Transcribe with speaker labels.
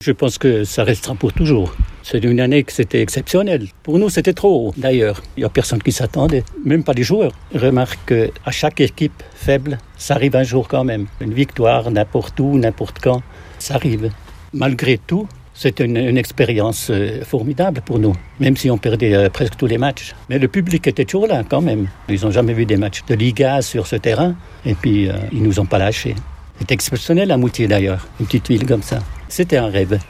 Speaker 1: Je pense que ça restera pour toujours. C'est une année que c'était exceptionnel. Pour nous, c'était trop haut. D'ailleurs, il n'y a personne qui s'attendait, même pas les joueurs. Remarque qu'à chaque équipe faible, ça arrive un jour quand même. Une victoire, n'importe où, n'importe quand, ça arrive. Malgré tout, c'était une expérience formidable pour nous, même si on perdait presque tous les matchs. Mais le public était toujours là quand même. Ils n'ont jamais vu des matchs de Liga sur ce terrain, et puis ils ne nous ont pas lâchés. C'est exceptionnel à Moutier d'ailleurs, une petite ville comme ça. C'était un rêve.